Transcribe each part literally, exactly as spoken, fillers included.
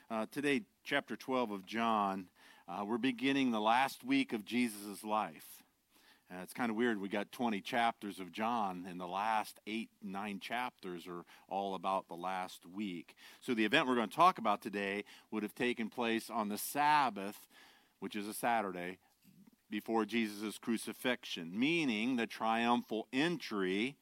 Uh, today, chapter twelve of John, uh, we're beginning the last week of Jesus' life. Uh, it's kind of weird. We got twenty chapters of John, and the last eight, nine chapters are all about the last week. So the event we're going to talk about today would have taken place on the Sabbath, which is a Saturday, before Jesus' crucifixion, meaning the triumphal entry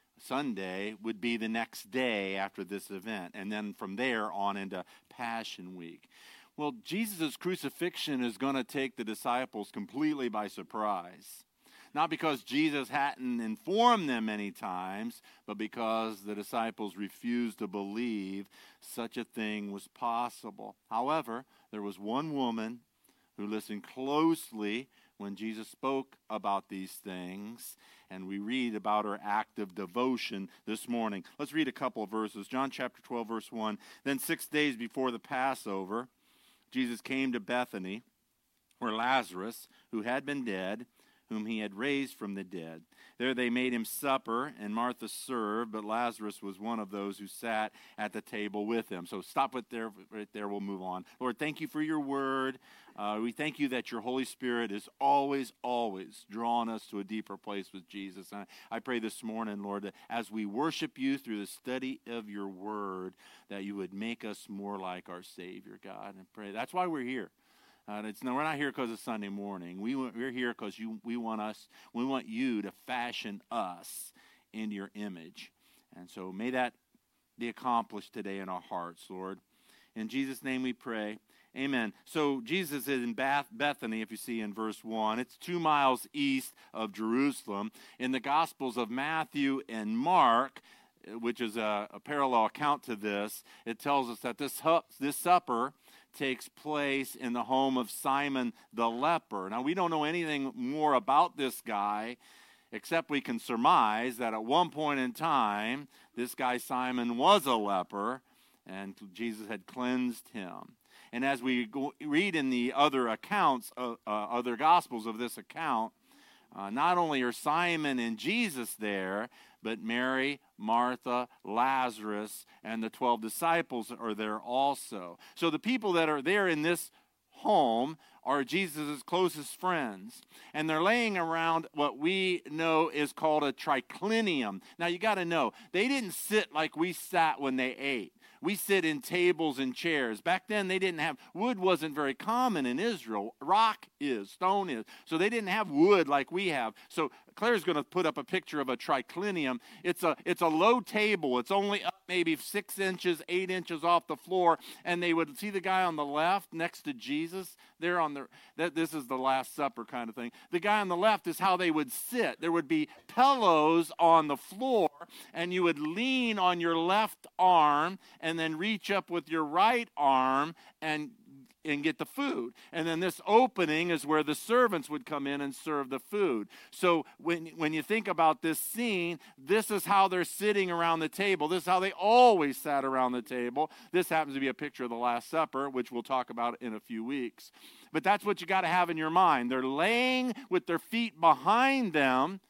Sunday would be the next day after this event, and then from there on into Passion Week. Well, Jesus' crucifixion is going to take the disciples completely by surprise. Not because Jesus hadn't informed them many times, but because the disciples refused to believe such a thing was possible. However, there was one woman who listened closely when Jesus spoke about these things, and we read about her act of devotion this morning. Let's read a couple of verses. John chapter twelve, verse one. Then six days before the Passover, Jesus came to Bethany, where Lazarus, who had been dead, whom he had raised from the dead. There they made him supper, and Martha served, but Lazarus was one of those who sat at the table with him. So stop it there, right there, we'll move on. Lord, thank you for your word. Uh, we thank you that your Holy Spirit is always, always drawing us to a deeper place with Jesus. And I, I pray this morning, Lord, that as we worship you through the study of your word, that you would make us more like our Savior, God. And pray that's why we're here. Uh, it's no, we're not here because it's Sunday morning. We we're here because you we want us we want you to fashion us into your image, and so may that be accomplished today in our hearts, Lord. In Jesus' name we pray, amen. So Jesus is in Beth, Bethany, if you see in verse one. It's two miles east of Jerusalem. In the Gospels of Matthew and Mark, which is a, a parallel account to this, it tells us that this this supper takes place in the home of Simon the leper. Now, we don't know anything more about this guy, except we can surmise that at one point in time, this guy Simon was a leper, and Jesus had cleansed him. And as we go, read in the other accounts, uh, uh, other Gospels of this account, uh, not only are Simon and Jesus there, but Mary, Martha, Lazarus, and the twelve disciples are there also. So the people that are there in this home are Jesus' closest friends. And they're laying around what we know is called a triclinium. Now you got to know, they didn't sit like we sat when they ate. We sit in tables and chairs. Back then, they didn't have, wood wasn't very common in Israel. Rock is, stone is. So they didn't have wood like we have. So Claire's going to put up a picture of a triclinium. It's a, it's a low table. It's only up maybe six inches, eight inches off the floor. And they would see the guy on the left next to Jesus. They're on the, that, this is the Last Supper kind of thing. The guy on the left is how they would sit. There would be pillows on the floor, and you would lean on your left arm and then reach up with your right arm and and get the food. And then this opening is where the servants would come in and serve the food. So when, when you think about this scene, this is how they're sitting around the table. This is how they always sat around the table. This happens to be a picture of the Last Supper, which we'll talk about in a few weeks. But that's what you got to have in your mind. They're laying with their feet behind them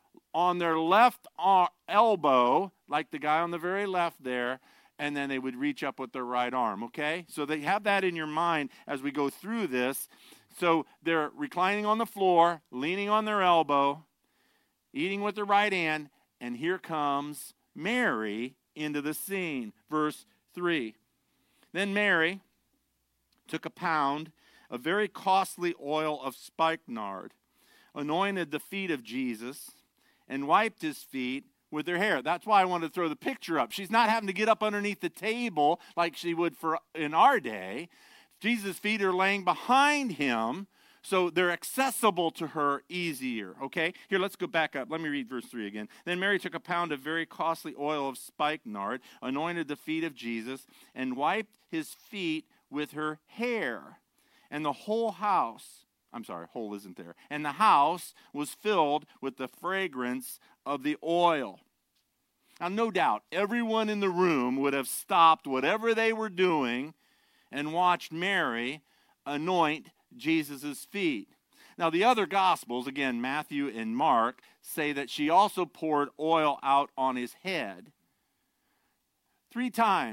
on their left ar- elbow, like the guy on the very left there, and then they would reach up with their right arm, okay? So they have that in your mind as we go through this. So they're reclining on the floor, leaning on their elbow, eating with their right hand, and here comes Mary into the scene. Verse three. Then Mary took a pound of very costly oil of spikenard, anointed the feet of Jesus, and wiped his feet with her hair. That's why I wanted to throw the picture up. She's not having to get up underneath the table like she would for in our day. Jesus' feet are laying behind him, so they're accessible to her easier, okay? Here, let's go back up. Let me read verse three again. Then Mary took a pound of very costly oil of spikenard, anointed the feet of Jesus, and wiped his feet with her hair. And the whole house, I'm sorry, whole isn't there. And the house was filled with the fragrance of the oil. Now, no doubt, everyone in the room would have stopped whatever they were doing and watched Mary anoint Jesus' feet. Now, the other Gospels, again, Matthew and Mark, say that she also poured oil out on his head. Three times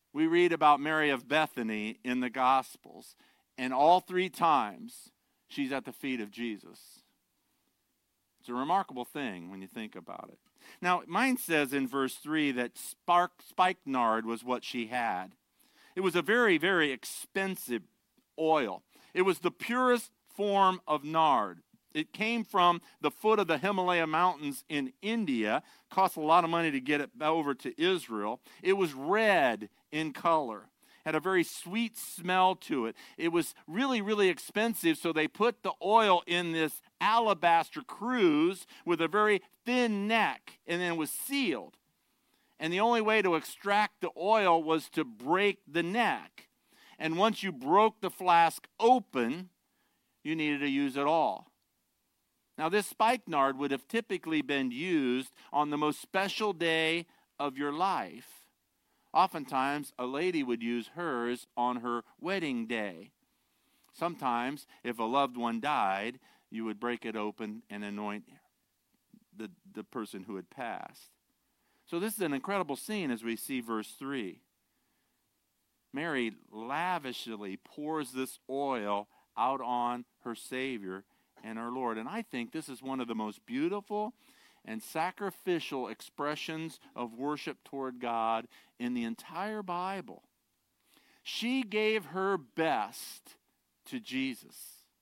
We read about Mary of Bethany in the Gospels, and all three times she's at the feet of Jesus. It's a remarkable thing when you think about it. Now, mine says in verse three that spark, spikenard was what she had. It was a very, very expensive oil. It was the purest form of nard. It came from the foot of the Himalaya mountains in India. Cost a lot of money to get it over to Israel. It was red in color. Had a very sweet smell to it. It was really, really expensive, so they put the oil in this alabaster cruse with a very thin neck, and then it was sealed. And the only way to extract the oil was to break the neck. And once you broke the flask open, you needed to use it all. Now, this spikenard would have typically been used on the most special day of your life. Oftentimes, a lady would use hers on her wedding day. Sometimes, if a loved one died, you would break it open and anoint the, the person who had passed. So this is an incredible scene as we see verse three. Mary lavishly pours this oil out on her Savior and our Lord. And I think this is one of the most beautiful and sacrificial expressions of worship toward God in the entire Bible. She gave her best to Jesus.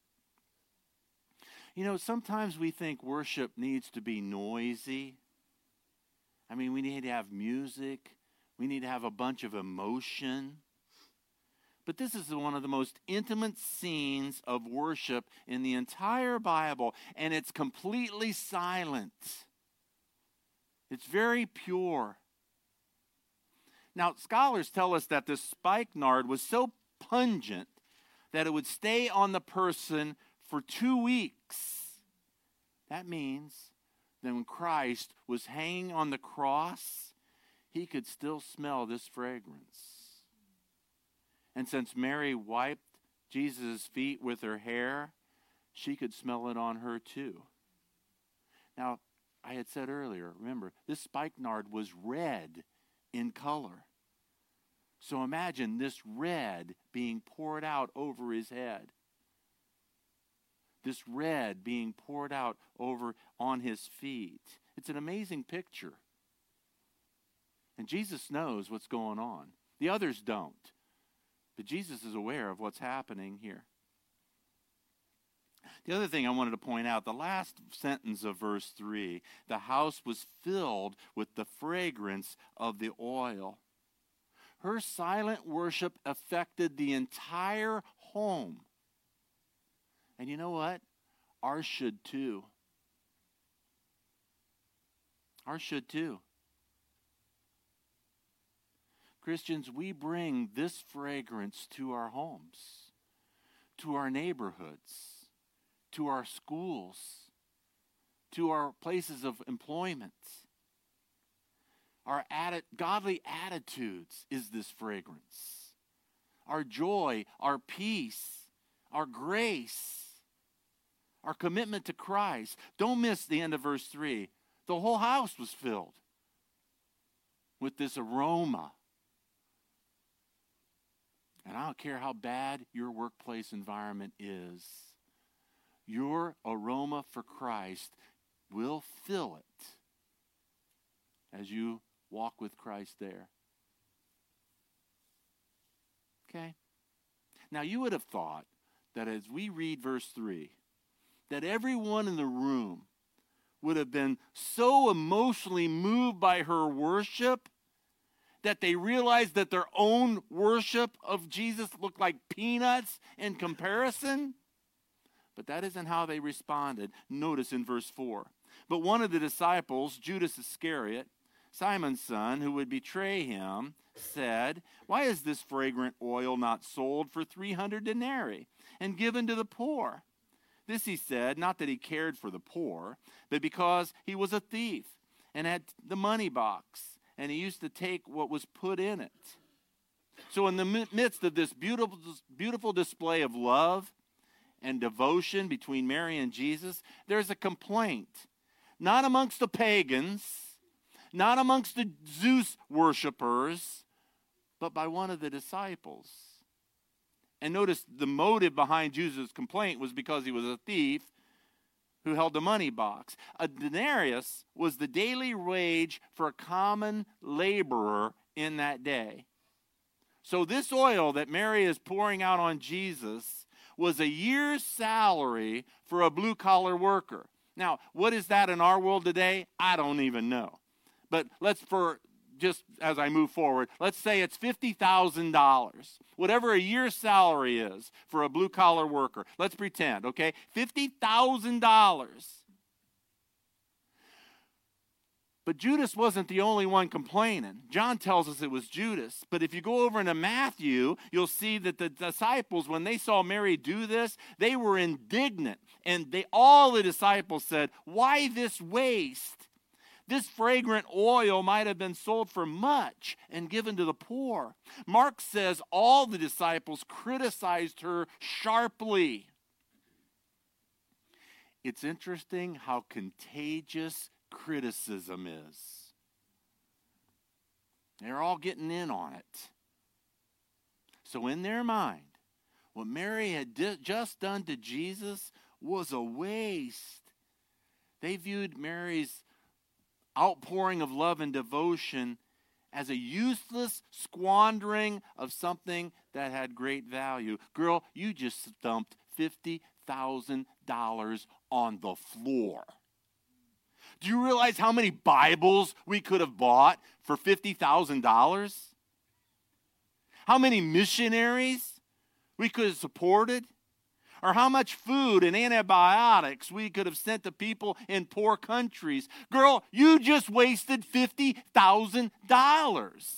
You know, sometimes we think worship needs to be noisy. I mean, we need to have music. We need to have a bunch of emotion. But this is one of the most intimate scenes of worship in the entire Bible, and it's completely silent. It's very pure. Now, scholars tell us that this spikenard was so pungent that it would stay on the person for two weeks. That means that when Christ was hanging on the cross, he could still smell this fragrance. And since Mary wiped Jesus' feet with her hair, she could smell it on her too. Now, I had said earlier, remember, this spikenard was red in color. So imagine this red being poured out over his head. This red being poured out over on his feet. It's an amazing picture. And Jesus knows what's going on. The others don't. But Jesus is aware of what's happening here. The other thing I wanted to point out, the last sentence of verse three, the house was filled with the fragrance of the oil. Her silent worship affected the entire home. And you know what? Ours should too. Ours should too. Christians, we bring this fragrance to our homes, to our neighborhoods, to our schools, to our places of employment. Our atti- godly attitudes is this fragrance. Our joy, our peace, our grace, our commitment to Christ. Don't miss the end of verse three. The whole house was filled with this aroma. And I don't care how bad your workplace environment is, your aroma for Christ will fill it as you walk with Christ there. Okay? Now, you would have thought that as we read verse three, that everyone in the room would have been so emotionally moved by her worship that they realized that their own worship of Jesus looked like peanuts in comparison. But that isn't how they responded. Notice in verse four. But one of the disciples, Judas Iscariot, Simon's son, who would betray him, said, "Why is this fragrant oil not sold for three hundred denarii and given to the poor?" This he said, not that he cared for the poor, but because he was a thief and had the money box, and he used to take what was put in it. So in the midst of this beautiful, beautiful display of love and devotion between Mary and Jesus, there's a complaint. Not amongst the pagans, not amongst the Zeus worshipers, but by one of the disciples. And notice the motive behind Judas' complaint was because he was a thief who held the money box. A denarius was the daily wage for a common laborer in that day. So this oil that Mary is pouring out on Jesus was a year's salary for a blue-collar worker. Now, what is that in our world today? I don't even know. But let's, for just as I move forward, let's say it's fifty thousand dollars. Whatever a year's salary is for a blue-collar worker. Let's pretend, okay? fifty thousand dollars. But Judas wasn't the only one complaining. John tells us it was Judas. But if you go over into Matthew, you'll see that the disciples, when they saw Mary do this, they were indignant. And they all the disciples said, "Why this waste? This fragrant oil might have been sold for much and given to the poor." Mark says all the disciples criticized her sharply. It's interesting how contagious criticism is. They're all getting in on it. So in their mind, what Mary had di- just done to Jesus was a waste. They viewed Mary's outpouring of love and devotion as a useless squandering of something that had great value. Girl, you just dumped fifty thousand dollars on the floor. Do you realize how many Bibles we could have bought for fifty thousand dollars? How many missionaries we could have supported? Or how much food and antibiotics we could have sent to people in poor countries. Girl, you just wasted fifty thousand dollars.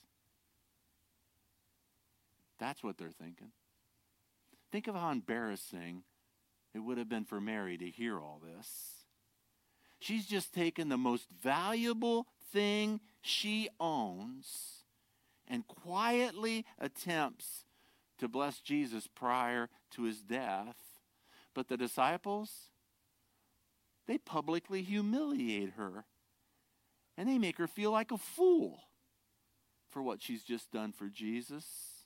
That's what they're thinking. Think of how embarrassing it would have been for Mary to hear all this. She's just taken the most valuable thing she owns and quietly attempts to bless Jesus prior to his death. But the disciples, they publicly humiliate her. And they make her feel like a fool for what she's just done for Jesus.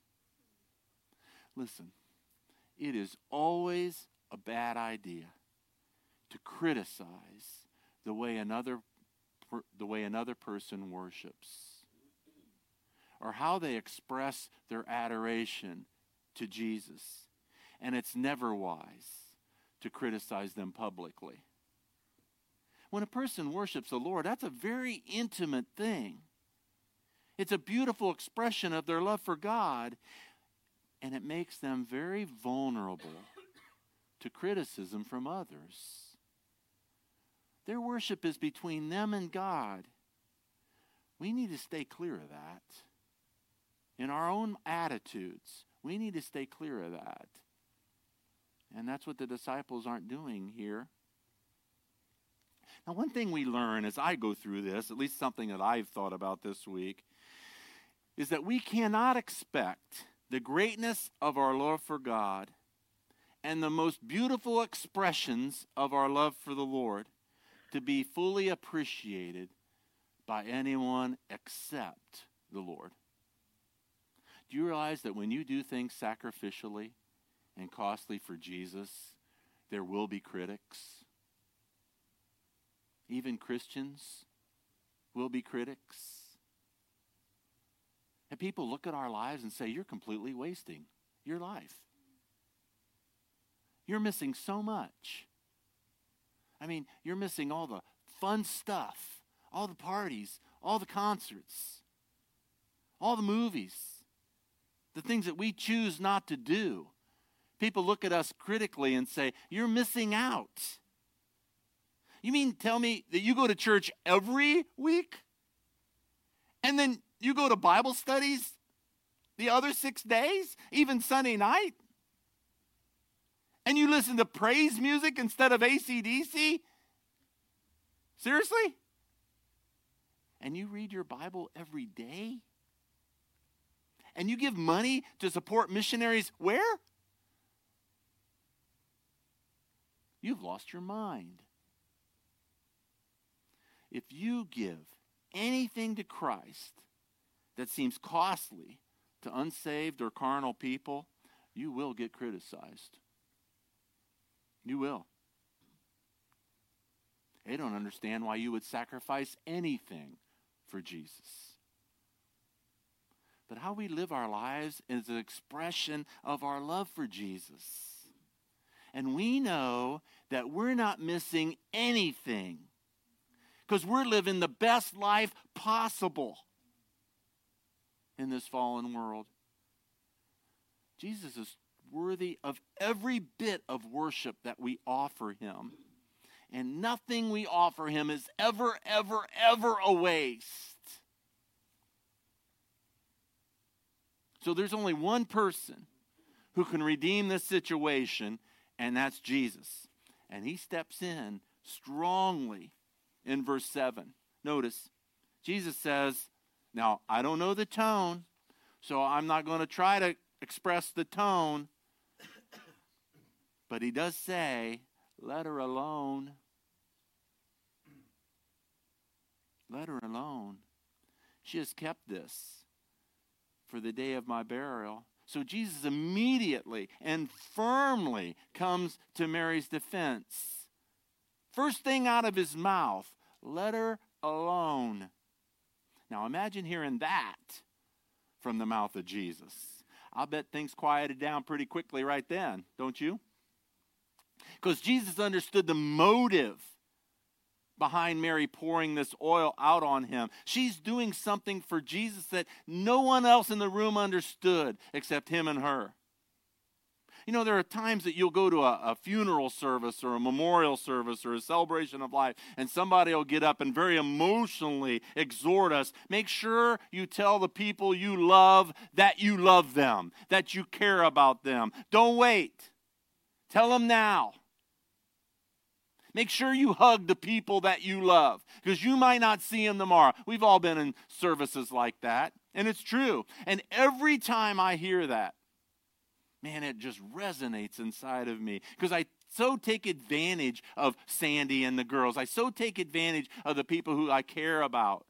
Listen, it is always a bad idea to criticize the way another the way another person worships or how they express their adoration to Jesus. And it's never wise to criticize them publicly. When a person worships the Lord, that's a very intimate thing. It's a beautiful expression of their love for God, and it makes them very vulnerable to criticism from others. Their worship is between them and God. We need to stay clear of that. In our own attitudes, we need to stay clear of that. And that's what the disciples aren't doing here. Now, one thing we learn as I go through this, at least something that I've thought about this week, is that we cannot expect the greatness of our love for God and the most beautiful expressions of our love for the Lord to be fully appreciated by anyone except the Lord. Do you realize that when you do things sacrificially and costly for Jesus, there will be critics? Even Christians will be critics. And people look at our lives and say, "You're completely wasting your life. You're missing so much. I mean, you're missing all the fun stuff, all the parties, all the concerts, all the movies, the things that we choose not to do." People look at us critically and say, "You're missing out. You mean tell me that you go to church every week? And then you go to Bible studies the other six days, even Sunday night? And you listen to praise music instead of A C D C? Seriously? And you read your Bible every day? And you give money to support missionaries where? You've lost your mind. If you give anything to Christ that seems costly to unsaved or carnal people, you will get criticized. You will. They don't understand why you would sacrifice anything for Jesus. But how we live our lives is an expression of our love for Jesus. And we know that we're not missing anything because we're living the best life possible in this fallen world. Jesus is worthy of every bit of worship that we offer him. And nothing we offer him is ever, ever, ever a waste. So there's only one person who can redeem this situation, and that's Jesus. And he steps in strongly in verse seven. Notice, Jesus says, now, I don't know the tone, so I'm not going to try to express the tone. But he does say, let her alone. Let her alone. She has kept this for the day of my burial. So Jesus immediately and firmly comes to Mary's defense. First thing out of his mouth, let her alone. Now imagine hearing that from the mouth of Jesus. I'll bet things quieted down pretty quickly right then, don't you? Because Jesus understood the motive behind Mary pouring this oil out on him. She's doing something for Jesus that no one else in the room understood except him and her. You know, there are times that you'll go to a, a funeral service or a memorial service or a celebration of life, and somebody will get up and very emotionally exhort us. Make sure you tell the people you love that you love them, that you care about them. Don't wait. Tell them now. Make sure you hug the people that you love, because you might not see them tomorrow. We've all been in services like that, and it's true. And every time I hear that, man, it just resonates inside of me, because I so take advantage of Sandy and the girls. I so take advantage of the people who I care about.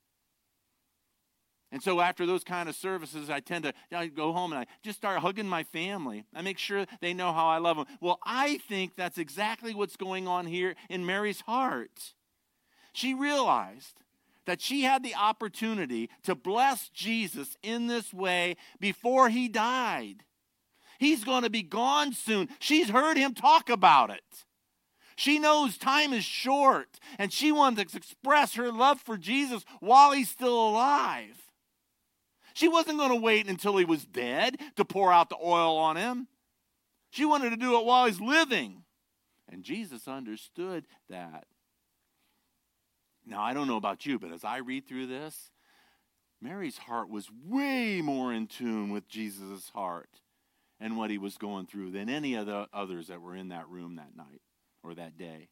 And so after those kind of services, I tend to I go home and I just start hugging my family. I make sure they know how I love them. Well, I think that's exactly what's going on here in Mary's heart. She realized that she had the opportunity to bless Jesus in this way before he died. He's going to be gone soon. She's heard him talk about it. She knows time is short, and she wanted to express her love for Jesus while he's still alive. She wasn't going to wait until he was dead to pour out the oil on him. She wanted to do it while he's living. And Jesus understood that. Now, I don't know about you, but as I read through this, Mary's heart was way more in tune with Jesus' heart and what he was going through than any of the others that were in that room that night or that day.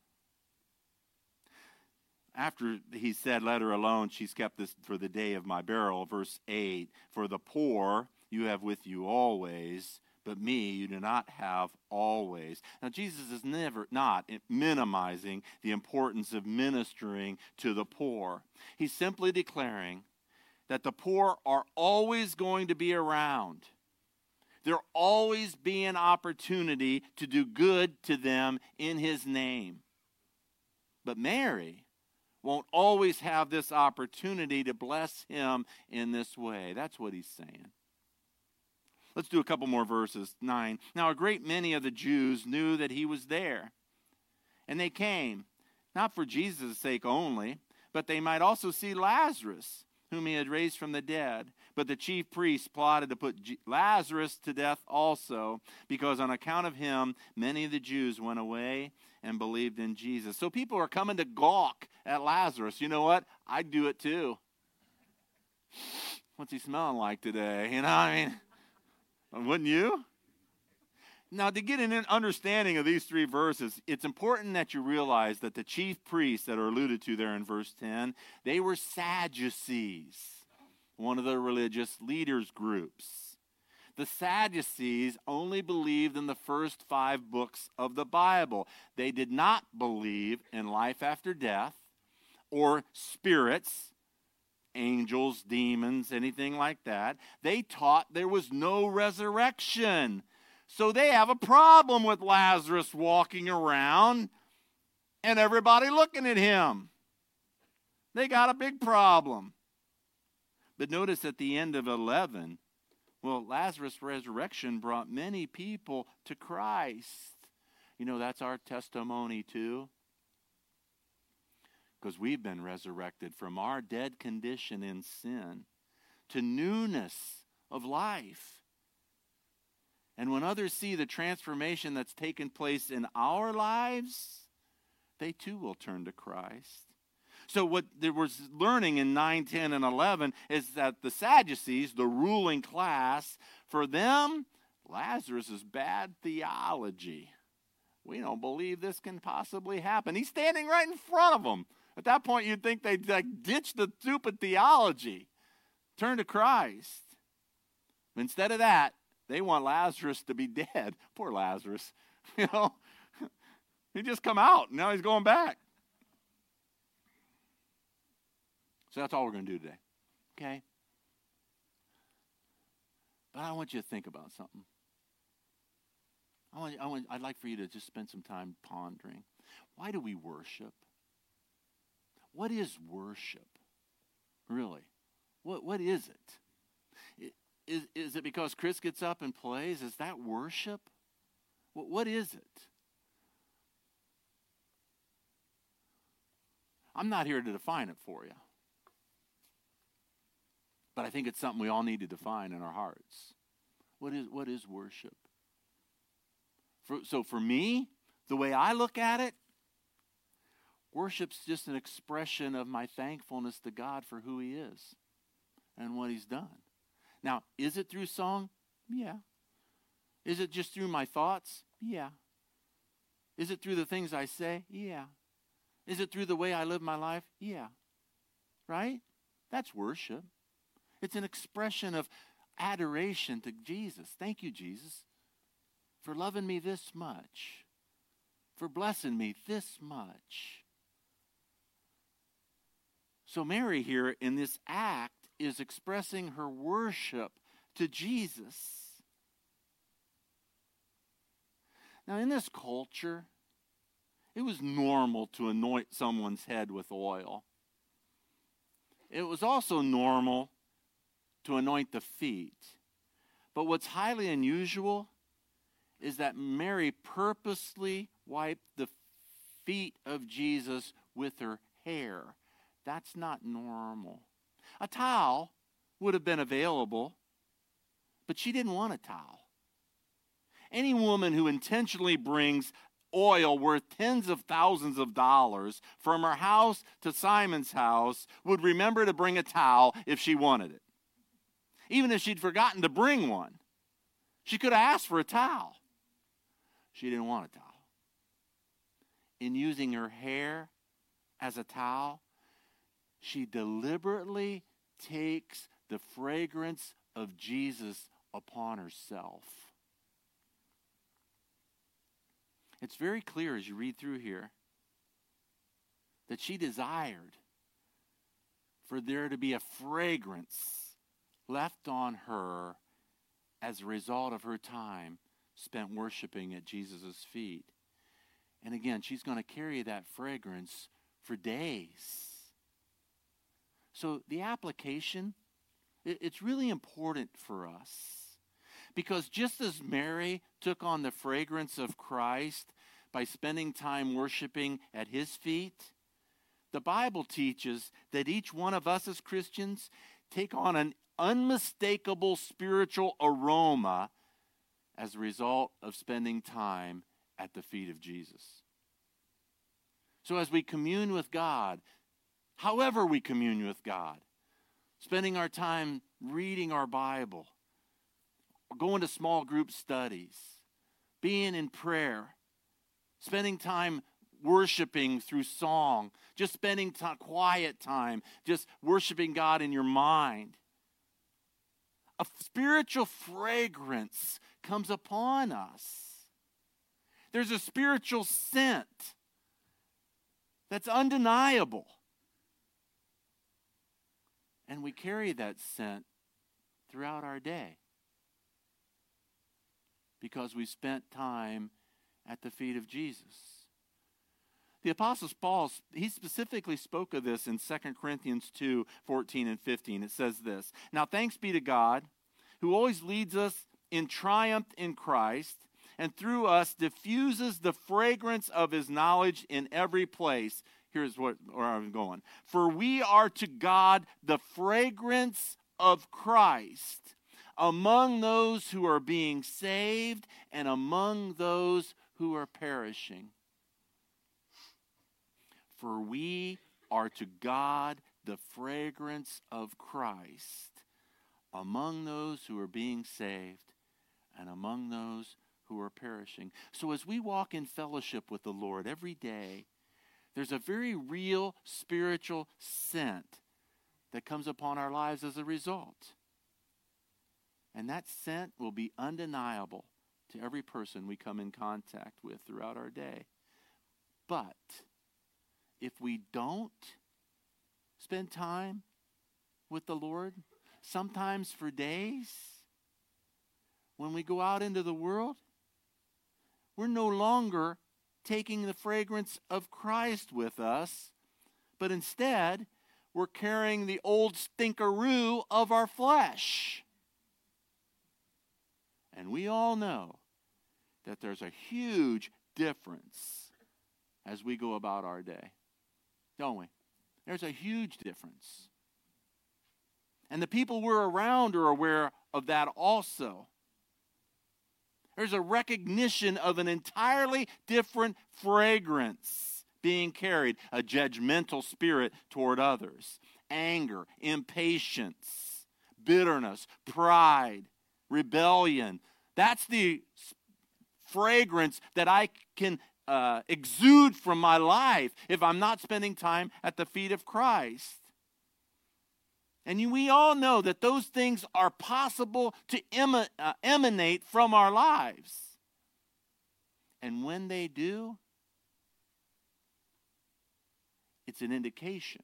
After he said, let her alone, she's kept this for the day of my burial. Verse eight, for the poor you have with you always, but me you do not have always. Now, Jesus is never not minimizing the importance of ministering to the poor. He's simply declaring that the poor are always going to be around. There'll always be an opportunity to do good to them in his name. But Mary won't always have this opportunity to bless him in this way. That's what he's saying. Let's do a couple more verses. Nine. Now a great many of the Jews knew that he was there. And they came, not for Jesus' sake only, but they might also see Lazarus, whom he had raised from the dead. But the chief priests plotted to put Lazarus to death also, because on account of him, many of the Jews went away and believed in Jesus. So people are coming to gawk at Lazarus. You know what? I'd do it too. What's he smelling like today? You know, I mean, wouldn't you? Now, to get an understanding of these three verses, it's important that you realize that the chief priests that are alluded to there in verse ten, they were Sadducees, one of the religious leaders groups. The Sadducees only believed in the first five books of the Bible. They did not believe in life after death or spirits, angels, demons, anything like that. They taught there was no resurrection. So they have a problem with Lazarus walking around and everybody looking at him. They got a big problem. But notice at the end of eleven, well, Lazarus' resurrection brought many people to Christ. You know, that's our testimony too. Because we've been resurrected from our dead condition in sin to newness of life. And when others see the transformation that's taken place in our lives, they too will turn to Christ. So what there was learning in nine, ten, and eleven is that the Sadducees, the ruling class, for them, Lazarus is bad theology. We don't believe this can possibly happen. He's standing right in front of them. At that point, you'd think they'd like ditch the stupid theology, turn to Christ. But instead of that, they want Lazarus to be dead. Poor Lazarus. You know, he just come out, and now he's going back. So that's all we're going to do today, okay? But I want you to think about something. I want, I want, I'd like for you to just spend some time pondering. Why do we worship? What is worship? Really? What What is it? Is, is it because Chris gets up and plays? Is that worship? What, what is it? I'm not here to define it for you. But I think it's something we all need to define in our hearts. What is what is worship? For, so for me, the way I look at it, worship's just an expression of my thankfulness to God for who he is and what he's done. Now, is it through song? Yeah. Is it just through my thoughts? Yeah. Is it through the things I say? Yeah. Is it through the way I live my life? Yeah. Right? That's worship. It's an expression of adoration to Jesus. Thank you, Jesus, for loving me this much, for blessing me this much. So Mary here in this act is expressing her worship to Jesus. Now in this culture, it was normal to anoint someone's head with oil. It was also normal to anoint the feet. But what's highly unusual is that Mary purposely wiped the feet of Jesus with her hair. That's not normal. A towel would have been available, but she didn't want a towel. Any woman who intentionally brings oil worth tens of thousands of dollars from her house to Simon's house would remember to bring a towel if she wanted it. Even if she'd forgotten to bring one, she could have asked for a towel. She didn't want a towel. In using her hair as a towel, she deliberately takes the fragrance of Jesus upon herself. It's very clear as you read through here that she desired for there to be a fragrance left on her as a result of her time spent worshiping at Jesus' feet. And again, she's going to carry that fragrance for days. So the application, it's really important for us. Because just as Mary took on the fragrance of Christ by spending time worshiping at his feet, the Bible teaches that each one of us as Christians take on an unmistakable spiritual aroma as a result of spending time at the feet of Jesus. So as we commune with God, however we commune with God, spending our time reading our Bible, going to small group studies, being in prayer, spending time worshiping through song, just spending t- quiet time, just worshiping God in your mind. A spiritual fragrance comes upon us. There's a spiritual scent that's undeniable. And we carry that scent throughout our day because we spent time at the feet of Jesus. The Apostle Paul, he specifically spoke of this in Second Corinthians two, fourteen and fifteen. It says this, "Now thanks be to God, who always leads us in triumph in Christ, and through us diffuses the fragrance of his knowledge in every place." Here's what, where I'm going. "For we are to God the fragrance of Christ among those who are being saved and among those who are perishing." For we are to God the fragrance of Christ among those who are being saved and among those who are perishing. So as we walk in fellowship with the Lord every day, there's a very real spiritual scent that comes upon our lives as a result. And that scent will be undeniable to every person we come in contact with throughout our day. But if we don't spend time with the Lord, sometimes for days, when we go out into the world, we're no longer taking the fragrance of Christ with us, but instead, we're carrying the old stinkeroo of our flesh. And we all know that there's a huge difference as we go about our day, don't we? There's a huge difference. And the people we're around are aware of that also. There's a recognition of an entirely different fragrance being carried, a judgmental spirit toward others, anger, impatience, bitterness, pride, rebellion. That's the fragrance that I can uh, exude from my life if I'm not spending time at the feet of Christ. And we all know that those things are possible to ema- uh, emanate from our lives. And when they do, it's an indication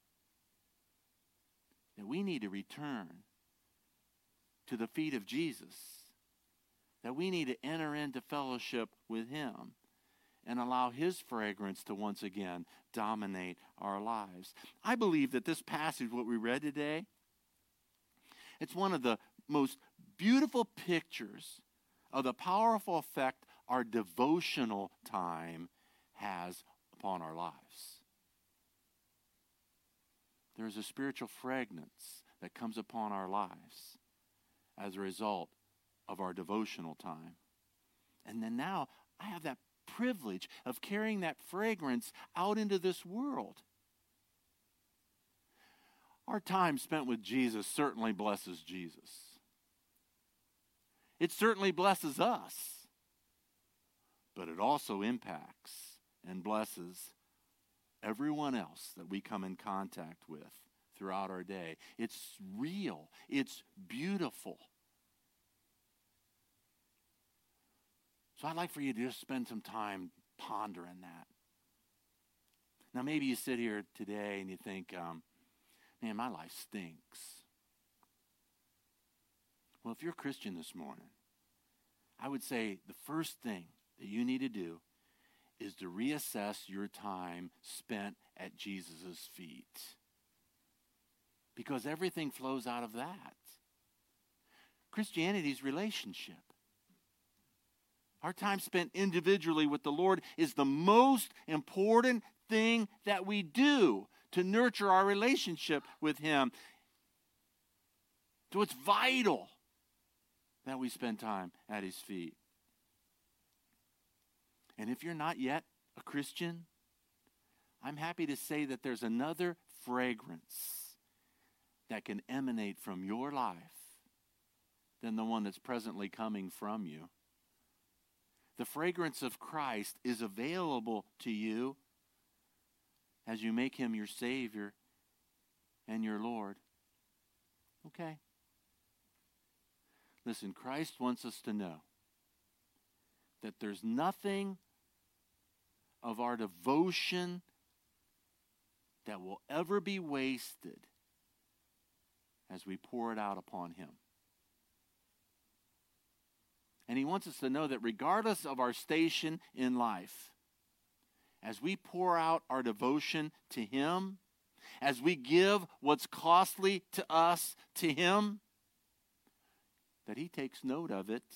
that we need to return to the feet of Jesus, that we need to enter into fellowship with him and allow his fragrance to once again dominate our lives. I believe that this passage, what we read today, it's one of the most beautiful pictures of the powerful effect our devotional time has upon our lives. There is a spiritual fragrance that comes upon our lives as a result of our devotional time. And then now I have that privilege of carrying that fragrance out into this world. Our time spent with Jesus certainly blesses Jesus. It certainly blesses us, but it also impacts and blesses everyone else that we come in contact with throughout our day. It's real. It's beautiful. So I'd like for you to just spend some time pondering that. Now, maybe you sit here today and you think, um, man, my life stinks. Well, if you're a Christian this morning, I would say the first thing that you need to do is to reassess your time spent at Jesus' feet. Because everything flows out of that. Christianity is relationship. Our time spent individually with the Lord is the most important thing that we do to nurture our relationship with him. So it's vital that we spend time at his feet. And if you're not yet a Christian, I'm happy to say that there's another fragrance that can emanate from your life than the one that's presently coming from you. The fragrance of Christ is available to you as you make him your Savior and your Lord. Okay? Listen, Christ wants us to know that there's nothing of our devotion that will ever be wasted as we pour it out upon him. And he wants us to know that regardless of our station in life, as we pour out our devotion to him, as we give what's costly to us to him, that he takes note of it.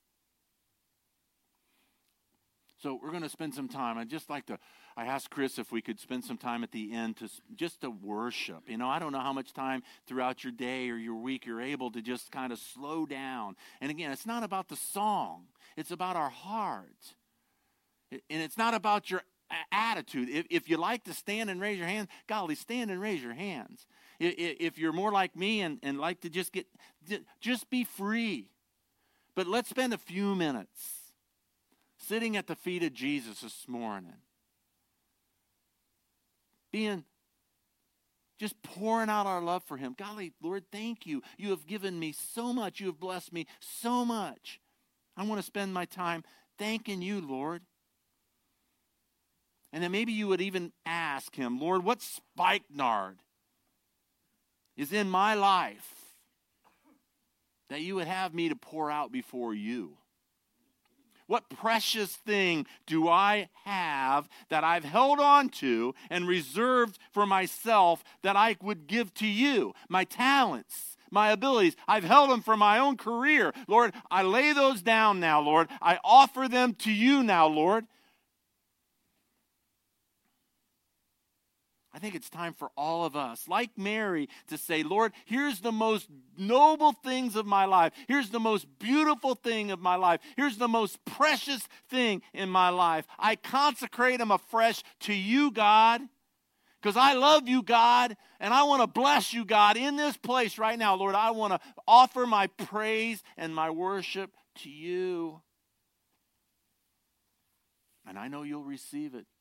So we're going to spend some time. I'd just like to, I asked Chris if we could spend some time at the end to just to worship. You know, I don't know how much time throughout your day or your week you're able to just kind of slow down. And again, it's not about the song. It's about our heart. And it's not about your attitude. If, if you like to stand and raise your hands, golly, stand and raise your hands. If, if you're more like me and, and like to just get, just be free. But let's spend a few minutes sitting at the feet of Jesus this morning, being, just pouring out our love for him. Golly, Lord, thank you. You have given me so much. You have blessed me so much. I want to spend my time thanking you, Lord. And then maybe you would even ask him, Lord, what spikenard is in my life that you would have me to pour out before you? What precious thing do I have that I've held on to and reserved for myself that I would give to you? My talents, my abilities. I've held them for my own career. Lord, I lay those down now, Lord. I offer them to you now, Lord. I think it's time for all of us, like Mary, to say, Lord, here's the most noble things of my life. Here's the most beautiful thing of my life. Here's the most precious thing in my life. I consecrate them afresh to you, God, because I love you, God, and I want to bless you, God, in this place right now. Lord, I want to offer my praise and my worship to you. And I know you'll receive it.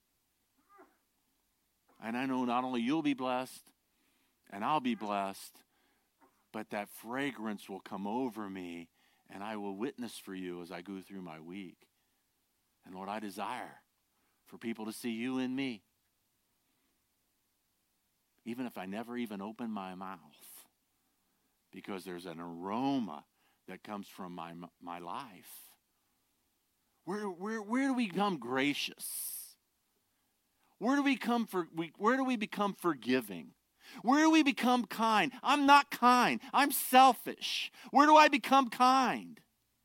And I know not only you'll be blessed, and I'll be blessed, but that fragrance will come over me, and I will witness for you as I go through my week. And Lord, I desire for people to see you in me, even if I never even open my mouth, because there's an aroma that comes from my, my life. Where, where, where do we become gracious? Where do we come for? Where do we become forgiving? Where do we become kind? I'm not kind. I'm selfish. Where do I become kind?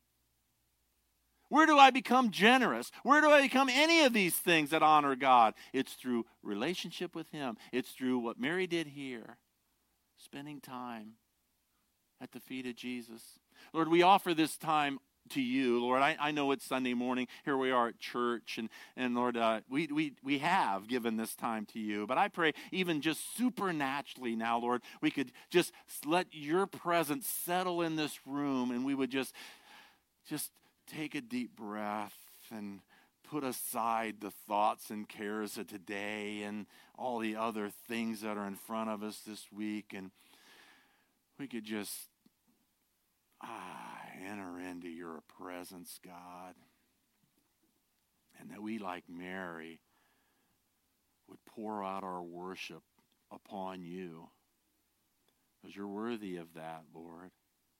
Where do I become generous? Where do I become any of these things that honor God? It's through relationship with him. It's through what Mary did here, spending time at the feet of Jesus. Lord, we offer this time to you, Lord. I, I know it's Sunday morning. Here we are at church, and, and Lord, uh, we, we, we have given this time to you. But I pray even just supernaturally now, Lord, we could just let your presence settle in this room, and we would just, just take a deep breath and put aside the thoughts and cares of today and all the other things that are in front of us this week, and we could just Ah, enter into your presence, God. And that we, like Mary, would pour out our worship upon you. Because you're worthy of that, Lord.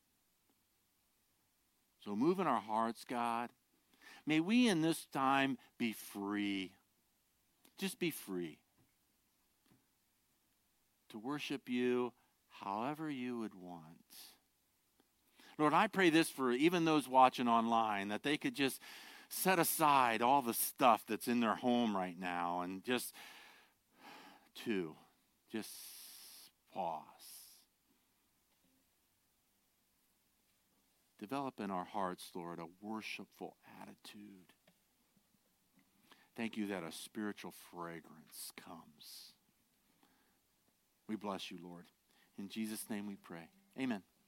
So move in our hearts, God. May we in this time be free. Just be free. To worship you however you would want. Lord, I pray this for even those watching online, that they could just set aside all the stuff that's in their home right now and just, to, just pause. Develop in our hearts, Lord, a worshipful attitude. Thank you that a spiritual fragrance comes. We bless you, Lord. In Jesus' name we pray. Amen.